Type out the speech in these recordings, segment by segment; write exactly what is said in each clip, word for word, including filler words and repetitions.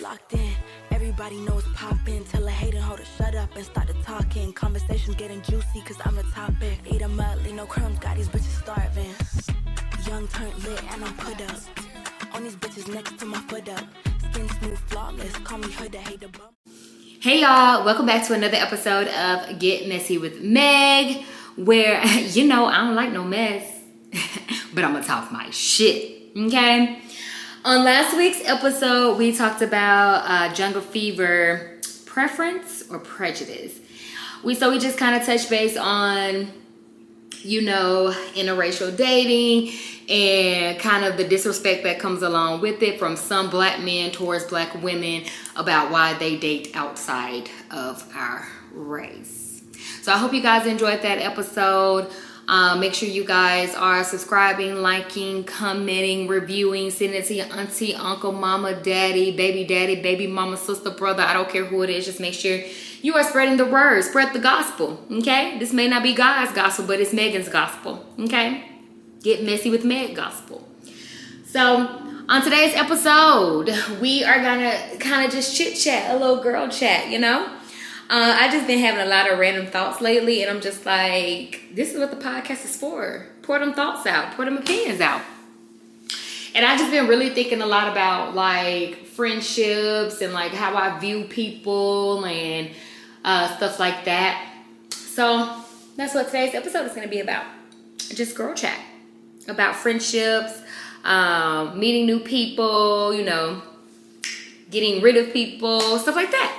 locked in. Everybody knows poppin'. Tell a hater hoe to shut up and start the talking. Conversations getting juicy cause I'm the topic. Eat them up, leave no crumbs, got these bitches starving. Young turned lit and I'm put up. On these bitches next to my foot up. Skin smooth, flawless, call me hood, hate the bump. Hey y'all, welcome back to another episode of Get Messy with Meg, where, you know, I don't like no mess, but I'm gonna talk my shit, okay? On last week's episode, we talked about uh, Jungle Fever preference or prejudice. We So we just kind of touched base on, you know, interracial dating and kind of the disrespect that comes along with it from some black men towards black women about why they date outside of our race. So I hope you guys enjoyed that episode. Um, make sure you guys are subscribing, liking, commenting, reviewing, sending it to your auntie, uncle, mama, daddy, baby daddy, baby mama, sister, brother. I don't care who it is. Just make sure you are spreading the word. Spread the gospel, okay? This may not be God's gospel, but it's Megan's gospel, okay? Get Messy with Meg gospel. So on today's episode, we are gonna kind of just chit chat, a little girl chat, you know? Uh, I just been having a lot of random thoughts lately, and I'm just like, this is what the podcast is for. Pour them thoughts out, pour them opinions out. And I just been really thinking a lot about like friendships and like how I view people and uh, stuff like that. So that's what today's episode is gonna be about. Just girl chat. About friendships, um, meeting new people, you know, getting rid of people, stuff like that.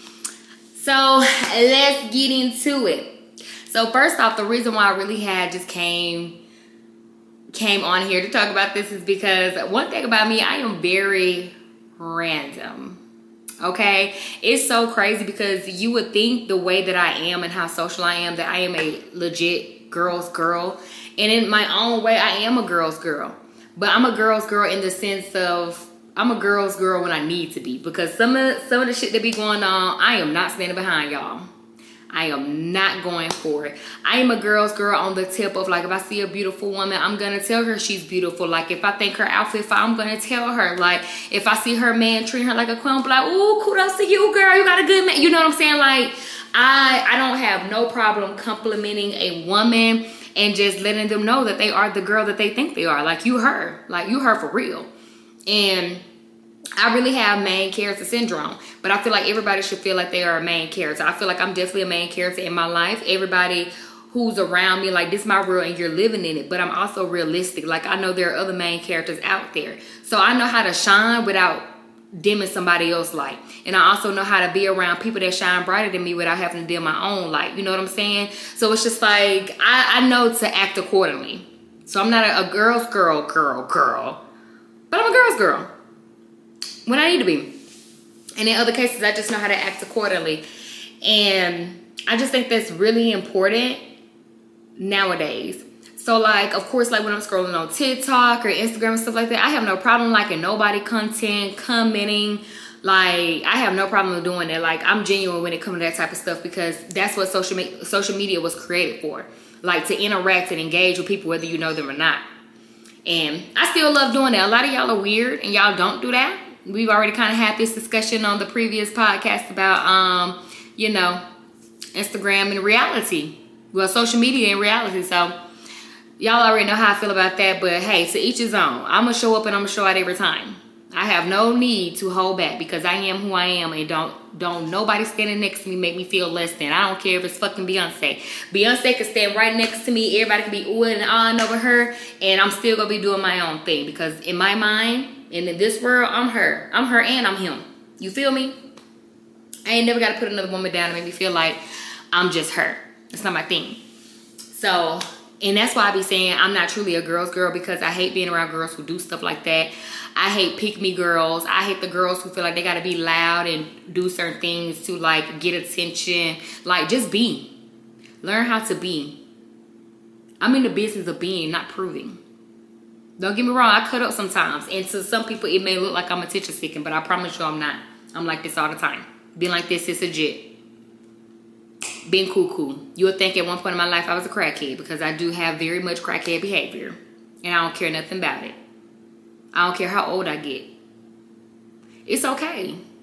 So let's get into it. So first off, the reason why I really had just came came on here to talk about this is because one thing about me, I am very random. Okay? It's so crazy because you would think the way that I am and how social I am that I am a legit girl's girl. And in my own way, I am a girl's girl. But I'm a girl's girl in the sense of I'm a girl's girl when I need to be. Because some of, some of the shit that be going on, I am not standing behind y'all. I am not going for it. I am a girl's girl on the tip of like, if I see a beautiful woman, I'm going to tell her she's beautiful. Like, if I think her outfit fine, I'm going to tell her. Like, if I see her man treat her like a queen, I'm like, ooh, kudos to you, girl. You got a good man. You know what I'm saying? Like, I, I don't have no problem complimenting a woman and just letting them know that they are the girl that they think they are. Like, you her. Like, you her for real. And I really have main character syndrome. But I feel like everybody should feel like they are a main character. I feel like I'm definitely a main character in my life. Everybody who's around me, like, this is my world and you're living in it. But I'm also realistic. Like, I know there are other main characters out there. So I know how to shine without dimming somebody else's light. And I also know how to be around people that shine brighter than me without having to dim my own light. You know what I'm saying? So it's just like, I, I know to act accordingly. So I'm not a, a girl's girl, girl, girl. But I'm a girl's girl when I need to be. And in other cases, I just know how to act accordingly. And I just think that's really important nowadays. So, like, of course, like when I'm scrolling on TikTok or Instagram and stuff like that, I have no problem liking nobody content, commenting. Like, I have no problem doing that. Like, I'm genuine when it comes to that type of stuff because that's what social, me- social media was created for. Like, to interact and engage with people whether you know them or not. And I still love doing that. A lot of y'all are weird and y'all don't do that. We've already kind of had this discussion on the previous podcast about, um, you know, Instagram and reality. Well, social media and reality. So, y'all already know how I feel about that, but hey, to each his own. I'm going to show up and I'm going to show out every time. I have no need to hold back because I am who I am and don't don't nobody standing next to me make me feel less than. I don't care if it's fucking Beyonce. Beyonce can stand right next to me. Everybody can be oohing and ahhing over her and I'm still going to be doing my own thing because in my mind and in this world, I'm her. I'm her and I'm him. You feel me? I ain't never got to put another woman down and make me feel like I'm just her. That's not my thing. So... And that's why I be saying I'm not truly a girl's girl because I hate being around girls who do stuff like that. I hate pick-me girls. I hate the girls who feel like they got to be loud and do certain things to, like, get attention. Like, just be. Learn how to be. I'm in the business of being, not proving. Don't get me wrong. I cut up sometimes. And to some people, it may look like I'm attention-seeking, but I promise you I'm not. I'm like this all the time. Being like this is legit. Being cuckoo. You would think at one point in my life I was a crackhead because I do have very much crackhead behavior. And I don't care nothing about it. I don't care how old I get. It's okay.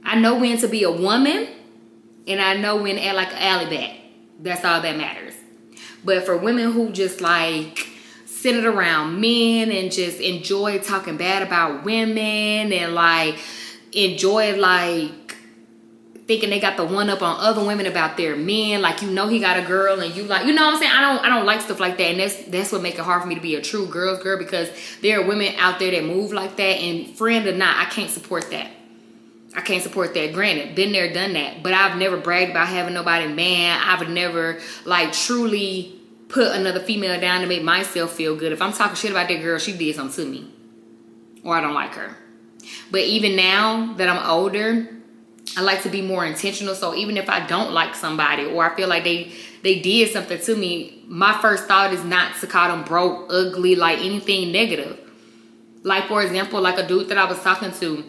I know when to be a woman, and I know when to act like an alley bat. That's all that matters. But for women who just like centered around men and just enjoy talking bad about women and like enjoy like thinking they got the one up on other women about their men, like you know he got a girl and you like, you know what I'm saying? I don't I don't like stuff like that, and that's that's what makes it hard for me to be a true girl's girl, because there are women out there that move like that, and friend or not, I can't support that. I can't support that. Granted, been there, done that, but I've never bragged about having nobody man. I've never like truly put another female down to make myself feel good. If I'm talking shit about that girl, she did something to me, or I don't like her. But even now that I'm older, I like to be more intentional. So even if I don't like somebody, or I feel like they they did something to me, my first thought is not to call them broke, ugly, like anything negative. Like for example, like a dude that I was talking to,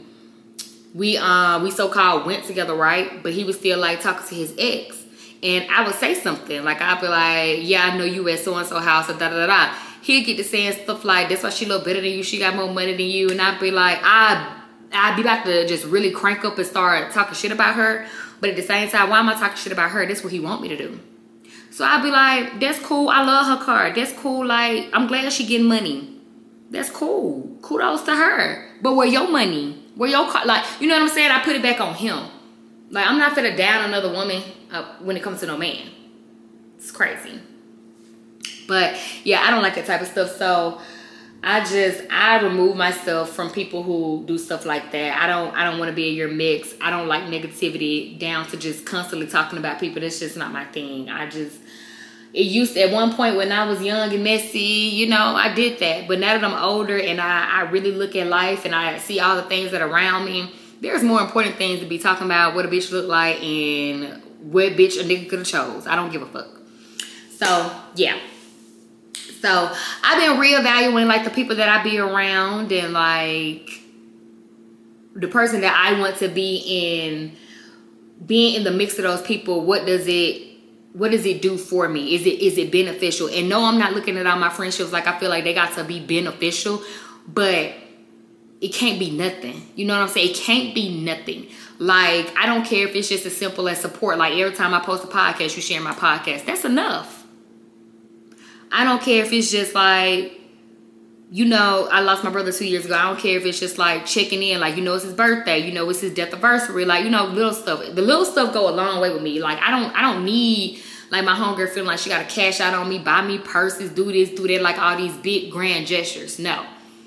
we uh we so-called went together, right? But he was still like talking to his ex. And I would say something, like I'd be like, yeah, I know you at so-and-so house, or da-da-da-da. He'd get to saying stuff like, that's why she a little better than you, she got more money than you. And I'd be like, I'd, I'd be about to just really crank up and start talking shit about her. But at the same time, why am I talking shit about her? That's what he want me to do. So I'd be like, that's cool, I love her car. That's cool, like, I'm glad she getting money. That's cool. Kudos to her. But where your money? Where your car? Like, you know what I'm saying? I put it back on him. Like, I'm not finna down another woman uh, when it comes to no man. It's crazy. But, yeah, I don't like that type of stuff. So, I just, I remove myself from people who do stuff like that. I don't, I don't want to be in your mix. I don't like negativity down to just constantly talking about people. That's just not my thing. I just, it used to, at one point when I was young and messy, you know, I did that. But now that I'm older and I, I really look at life and I see all the things that are around me, there's more important things to be talking about, what a bitch look like and what bitch a nigga could have chose. I don't give a fuck. So, yeah. So, I've been reevaluating, like, the people that I be around and, like, the person that I want to be in, being in the mix of those people, what does it, what does it do for me? Is it, is it beneficial? And no, I'm not looking at all my friendships like I feel like they got to be beneficial, but it can't be nothing. You know what I'm saying? It can't be nothing. Like, I don't care if it's just as simple as support. Like, every time I post a podcast, you share my podcast. That's enough. I don't care if it's just like, you know, I lost my brother two years ago. I don't care if it's just like checking in. Like, you know, it's his birthday. You know, it's his death anniversary. Like, you know, little stuff. The little stuff go a long way with me. Like, I don't, I don't need, like, my homegirl feeling like she got to cash out on me, buy me purses, do this, do that, like all these big grand gestures. No.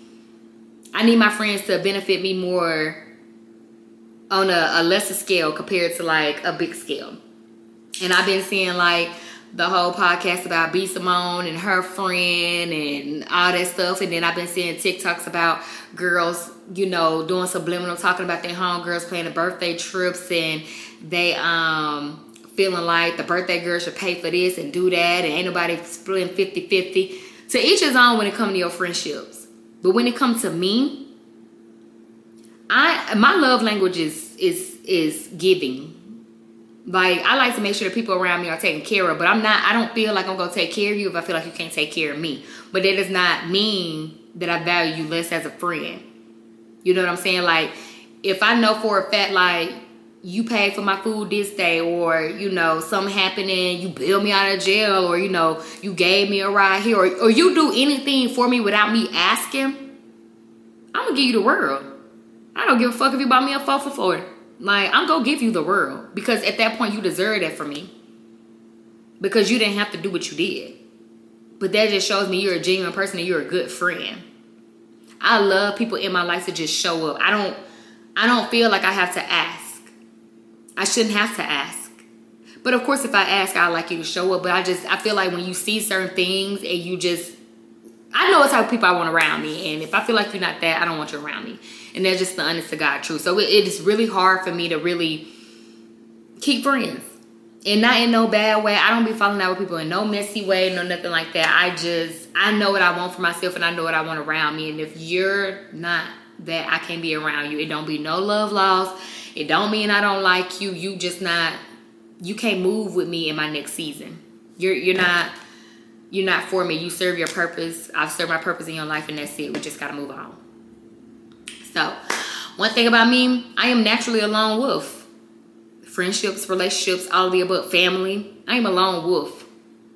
I need my friends to benefit me more on a, a lesser scale compared to like a big scale. And I've been seeing like the whole podcast about B. Simone and her friend and all that stuff. And then I've been seeing TikToks about girls, you know, doing subliminal, talking about their homegirls planning birthday trips and they um feeling like the birthday girl should pay for this and do that and ain't nobody splitting fifty-fifty. To each his own when it comes to your friendships. But when it comes to me, I my love language is is is giving. Like, I like to make sure the people around me are taken care of, but I'm not, I don't feel like I'm gonna take care of you if I feel like you can't take care of me. But that does not mean that I value you less as a friend. You know what I'm saying? Like, if I know for a fact, like, you paid for my food this day, or, you know, something happening, you bailed me out of jail, or, you know, you gave me a ride here, or, or you do anything for me without me asking, I'm gonna give you the world. I don't give a fuck if you bought me a four for four. Like, I'm gonna give you the world. Because at that point, you deserve that from me. Because you didn't have to do what you did. But that just shows me you're a genuine person and you're a good friend. I love people in my life to just show up. I don't, I don't feel like I have to ask. I shouldn't have to ask. But of course, if I ask, I'd like you to show up. But I just, I feel like when you see certain things and you just, I know what type of people I want around me. And if I feel like you're not that, I don't want you around me. And that's just the honest to God truth. So it, it is really hard for me to really keep friends. And not in no bad way. I don't be falling out with people in no messy way, no nothing like that. I just, I know what I want for myself and I know what I want around me. And if you're not that, I can't be around you. It don't be no love lost. It don't mean I don't like you. You just not, you can't move with me in my next season. You're you're not, you're not for me. You serve your purpose. I've served my purpose in your life and that's it. We just got to move on. So, One thing about me, I am naturally a lone wolf. Friendships, relationships, all of the above, family. I am a lone wolf.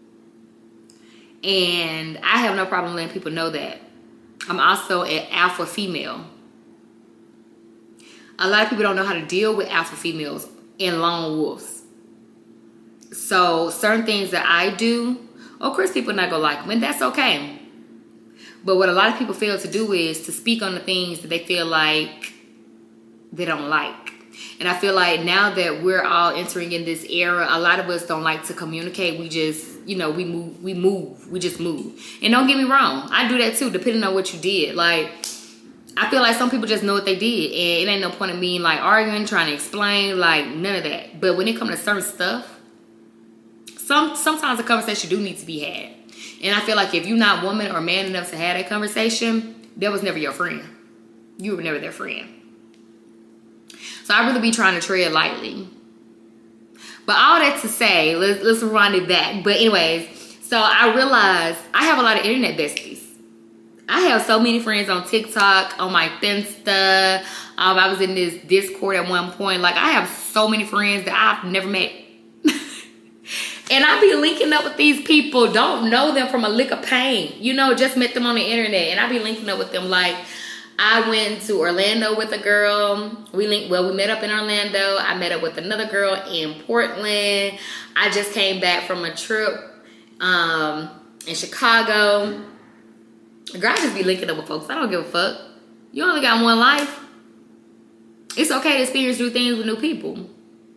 And I have no problem letting people know that. I'm also an alpha female. A lot of people don't know how to deal with alpha females and lone wolves. So certain things that I do, of course people are not going to like them, and that's okay. But what a lot of people fail to do is to speak on the things that they feel like they don't like. And I feel like now that we're all entering in this era, a lot of us don't like to communicate. We just, you know, we move, we move, we just move. And don't get me wrong, I do that too, depending on what you did. Like, I feel like some people just know what they did, and it ain't no point in me like arguing, trying to explain, like none of that. But when it comes to certain stuff, some sometimes a conversation do need to be had. And I feel like if you're not woman or man enough to have that conversation, that was never your friend. You were never their friend. So I really be trying to tread lightly. But all that to say, let's, let's rewind it back. But anyways, so I realized I have a lot of internet besties. I have so many friends on TikTok, on my Finsta. Um, I was in this Discord at one point. Like, I have so many friends that I've never met. And I be linking up with these people. Don't know them from a lick of paint. You know, just met them on the internet. And I be linking up with them. Like, I went to Orlando with a girl. We linked, well, we met up in Orlando. I met up with another girl in Portland. I just came back from a trip um, in Chicago. Girl, I just be linking up with folks. I don't give a fuck. You only got one life. It's okay to experience new things with new people.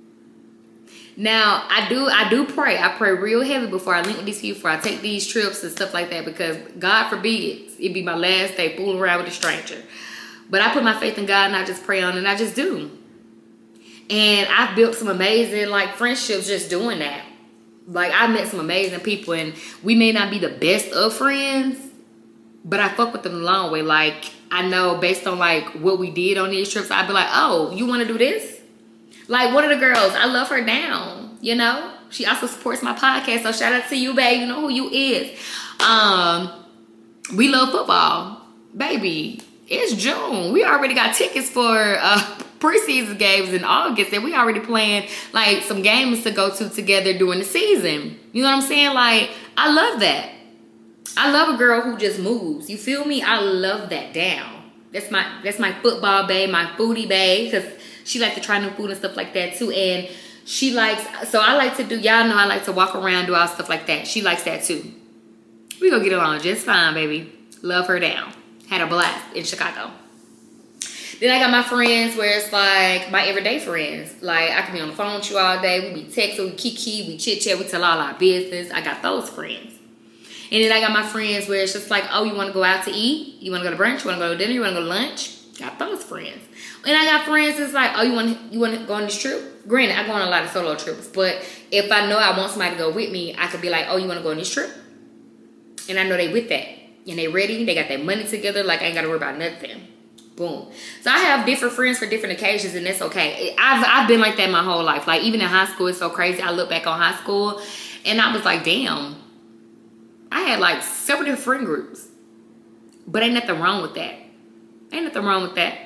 Now, I do I do pray. I pray real heavy before I link with these people, before I take these trips and stuff like that, because God forbid it be my last day fooling around with a stranger. But I put my faith in God and I just pray on it, and I just do. And I've built some amazing like friendships just doing that. Like, I met some amazing people, and we may not be the best of friends, but I fuck with them the long way. Like, I know based on like what we did on these trips, I'd be like, oh, you want to do this? Like, one of the girls, I love her down, you know? She also supports my podcast, so shout out to you, babe. You know who you is. Um, we love football. Baby, it's June. We already got tickets for uh, preseason games in August, and we already playing, like, some games to go to together during the season. You know what I'm saying? Like, I love that. I love a girl who just moves. You feel me? I love that down. That's my, that's my football babe, my foodie babe, because she like to try new food and stuff like that too. And she likes, so I like to do, y'all know I like to walk around, do all stuff like that. She likes that too. We gonna get along just fine, baby. Love her down. Had a blast in Chicago. Then I got my friends where it's like my everyday friends. Like, I can be on the phone with you all day. We be texting, we kiki, we chit chat, we tell all our business. I got those friends. And then I got my friends where it's just like, oh, you want to go out to eat? You want to go to brunch? You want to go to dinner? You want to go to lunch? Got those friends. And I got friends that's like, oh, you want to you want to go on this trip? Granted, I go on a lot of solo trips, but if I know I want somebody to go with me, I could be like, oh, you want to go on this trip? And I know they with that. And they ready. They got their money together. Like, I ain't got to worry about nothing. Boom. So I have different friends for different occasions, and that's okay. I've, I've been like that my whole life. Like, even in high school, it's so crazy. I look back on high school, and I was like, damn. I had, like, several different friend groups. But ain't nothing wrong with that. Ain't nothing wrong with that.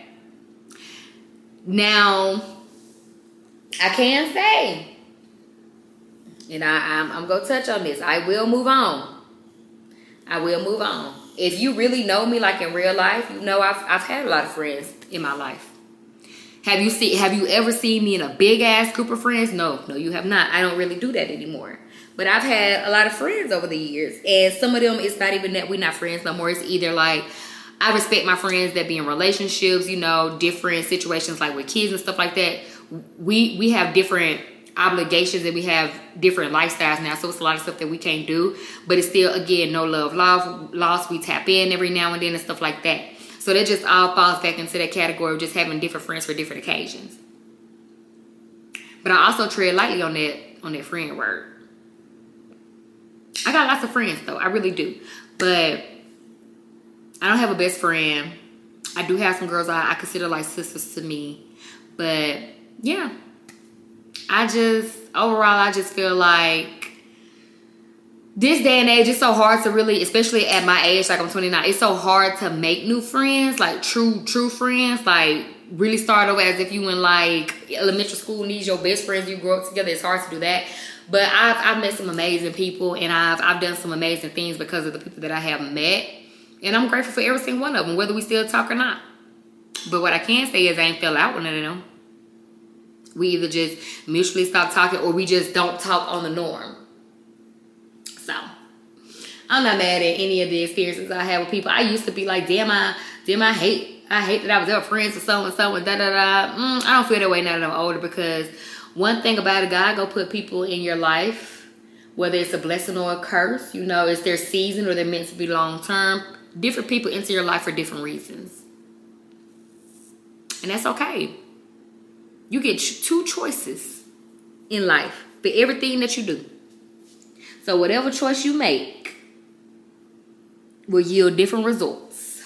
Now, I can say, and I, I'm, I'm going to touch on this. I will move on. I will move on. If you really know me, like in real life, you know I've I've had a lot of friends in my life. Have you see? Have you ever seen me in a big ass group of friends? No, no, you have not. I don't really do that anymore. But I've had a lot of friends over the years, and some of them, it's not even that we're not friends no more. It's either like, I respect my friends that be in relationships, you know, different situations like with kids and stuff like that. We we have different obligations and we have different lifestyles now, so it's a lot of stuff that we can't do. But it's still, again, no love lost. lost. We tap in every now and then and stuff like that. So that just all falls back into that category of just having different friends for different occasions. But I also tread lightly on that on that friend word. I got lots of friends though, I really do. But I don't have a best friend. I do have some girls I, I consider like sisters to me. But yeah, I just, overall, I just feel like this day and age, it's so hard to really, especially at my age, like I'm twenty-nine, it's so hard to make new friends, like true, true friends. Like, really start over as if you in like elementary school and these your best friends you grew up together. It's hard to do that. But I've I've met some amazing people, and I've I've done some amazing things because of the people that I have met. And I'm grateful for every single one of them, whether we still talk or not. But what I can say is I ain't fell out with none of them. We either just mutually stop talking or we just don't talk on the norm. So I'm not mad at any of the experiences I have with people. I used to be like, damn, I damn I hate I hate that I was ever friends with someone, someone, da da da. Mm, I don't feel that way now that I'm older, because one thing about it, God go put people in your life, whether it's a blessing or a curse, you know, it's their season or they're meant to be long term. Different people enter your life for different reasons. And that's okay. You get two choices in life for everything that you do. So whatever choice you make will yield different results.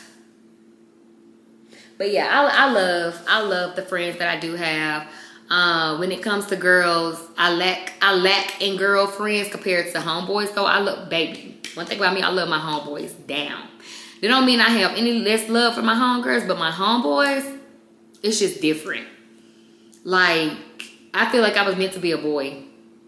But yeah, I, I love I love the friends that I do have. Uh, when it comes to girls, I lack I lack in girlfriends compared to homeboys. So I look, baby. One thing about me, I love my homeboys down. That don't mean I have any less love for my homegirls, but my homeboys, it's just different. Like, I feel like I was meant to be a boy.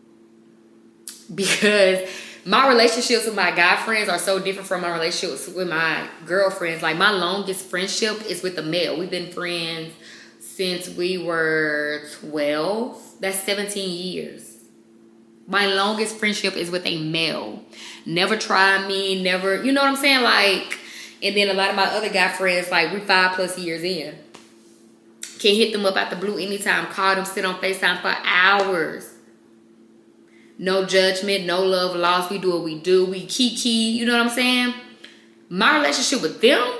Because my relationships with my guy friends are so different from my relationships with my girlfriends. Like, my longest friendship is with a male. We've been friends since we were twelve. That's seventeen years. My longest friendship is with a male. Never tried me, never, you know what I'm saying? Like, and then a lot of my other guy friends, like, we five plus years in. Can hit them up out the blue anytime. Call them, sit on FaceTime for hours. No judgment, no love lost. We do what we do. We kiki, you know what I'm saying? My relationship with them,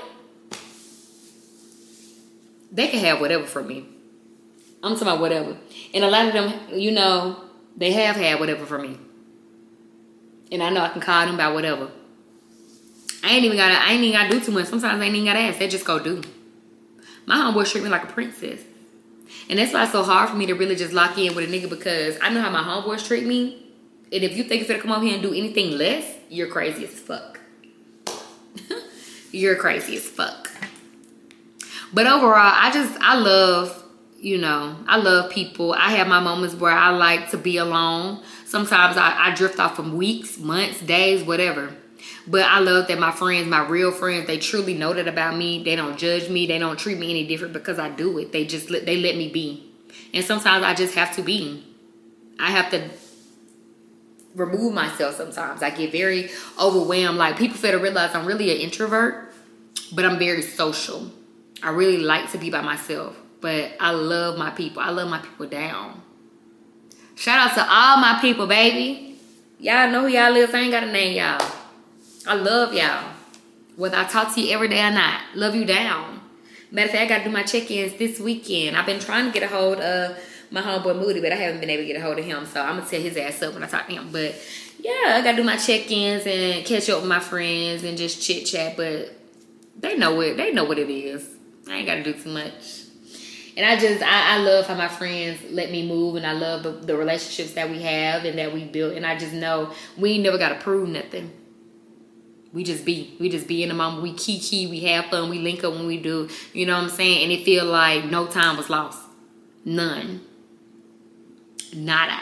they can have whatever from me. I'm talking about whatever. And a lot of them, you know, they have had whatever from me. And I know I can call them about whatever. I ain't even gotta, I ain't even gotta do too much. Sometimes I ain't even gotta ask. They just go do. My homeboys treat me like a princess. And that's why it's so hard for me to really just lock in with a nigga, because I know how my homeboys treat me. And if you think you're gonna come over here and do anything less, you're crazy as fuck. You're crazy as fuck. But overall, I just, I love, you know, I love people. I have my moments where I like to be alone. Sometimes I, I drift off from weeks, months, days, whatever. But I love that my friends, my real friends, they truly know that about me. They don't judge me. They don't treat me any different because I do it. They just let, they let me be. And sometimes I just have to be. I have to remove myself sometimes. I get very overwhelmed. Like, people fail to realize I'm really an introvert, but I'm very social. I really like to be by myself. But I love my people. I love my people down. Shout out to all my people, baby. Y'all know who y'all is. I ain't got to name y'all. I love y'all. Whether I talk to you every day or not. Love you down. Matter of fact, I got to do my check-ins this weekend. I've been trying to get a hold of my homeboy Moody, but I haven't been able to get a hold of him. So I'm going to tear his ass up when I talk to him. But yeah, I got to do my check-ins and catch up with my friends and just chit-chat. But they know it. They know what it is. I ain't got to do too much. And I just, I, I love how my friends let me move. And I love the, the relationships that we have and that we built. And I just know we ain't never got to prove nothing. We just be. We just be in the moment. We kiki. We have fun. We link up when we do. You know what I'm saying? And it feel like no time was lost. None. Nada.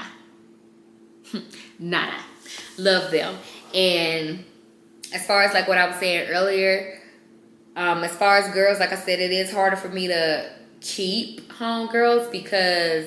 Nada. Love them. And as far as like what I was saying earlier, um, as far as girls, like I said, it is harder for me to keep homegirls because,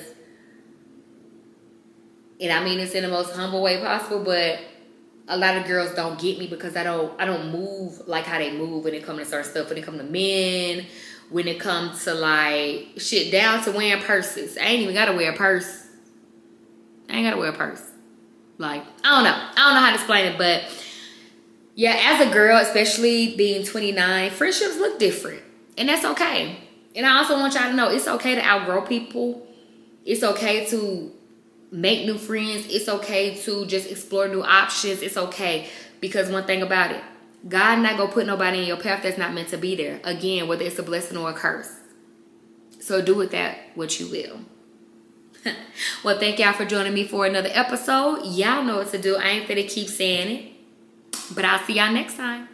and I mean this in the most humble way possible, but a lot of girls don't get me because I don't I don't move like how they move when it comes to certain stuff. When it comes to men, when it comes to like shit down to wearing purses. I ain't even gotta wear a purse. I ain't gotta wear a purse. Like, I don't know. I don't know how to explain it, but yeah, as a girl, especially being twenty-nine, friendships look different. And that's okay. And I also want y'all to know it's okay to outgrow people. It's okay to make new friends. It's okay to just explore new options. It's okay. Because one thing about it, God not gonna put nobody in your path that's not meant to be there. Again, whether it's a blessing or a curse. So do with that what you will. Well, thank y'all for joining me for another episode. Y'all know what to do. I ain't finna keep saying it. But I'll see y'all next time.